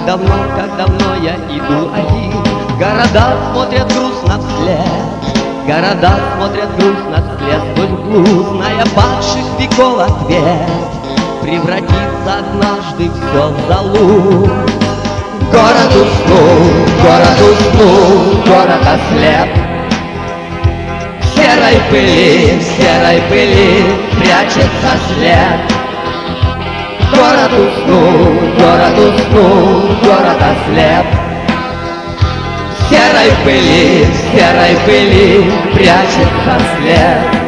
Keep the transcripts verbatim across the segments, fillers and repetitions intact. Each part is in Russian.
давно, как давно я иду один. Города смотрят грустно вслед, города смотрят грустно вслед. Сквозь грустная падших веков ответ превратится однажды все в золу. Город уснул, город уснул, город ослеп. В серой пыли, в серой пыли прячется след. Город уснул, город уснул, город ослеп. В серой пыли, в серой пыли прячется след.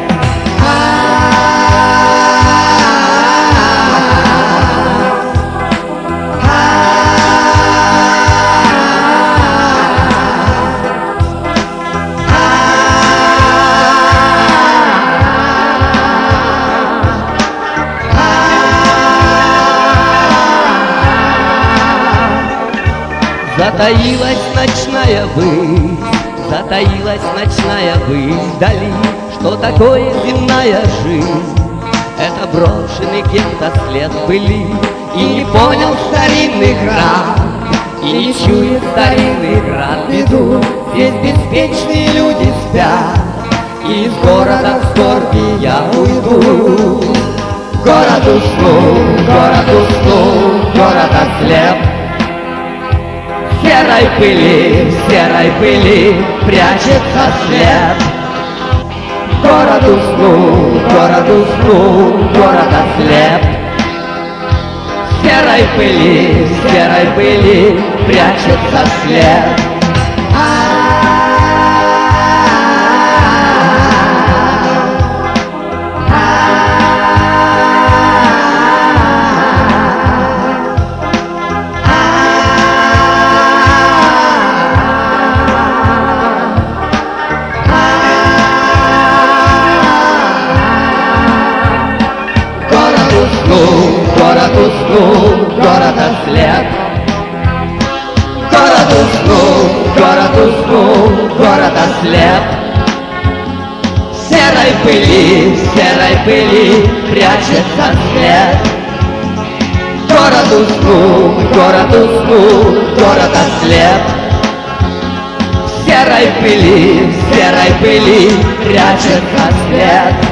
Затаилась ночная высь, затаилась ночная высь вдали. Что такое земная жизнь? Это брошенный кем-то след пыли. И не понял старинный град, и не чует старинный град беду. Здесь беспечные люди спят, и из города в скорби я уйду. Город уснул, город уснул, город ослеп. В серой пыли, в серой пыли прячется след. Город уснул, город уснул, город ослеп. В серой пыли, в серой пыли прячется след. Город уснул, город ослеп. Город уснул, город уснул, город ослеп. В серой пыли, в серой пыли прячется след. Город уснул, город уснул, город ослеп. В серой пыли, в серой пыли прячется след.